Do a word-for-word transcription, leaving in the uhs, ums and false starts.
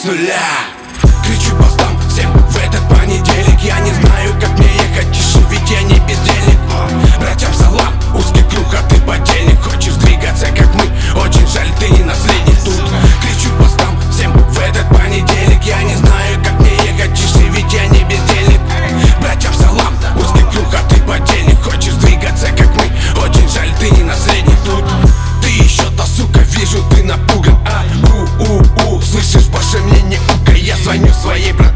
с нуля. Кричу постам всем в этот понедельник. Я не знаю, как мне ехать, тише, ведь я не бездельник. Братьям салам, узкий круг, а ты подельник. Хочешь двигаться, как мы, очень жаль, ты не наследник. Тут кричу постам всем в этот понедельник. Я не знаю, как мне ехать, тише, ведь я не бездельник. Братьям салам, узкий круг, а ты подельник. Хочешь двигаться, как мы, очень жаль, ты не наследник. Тут ты еще-то, сука, вижу, ты напуган. А, у-у-у, слышишь, больше мне не укай. Я звоню своей братьям.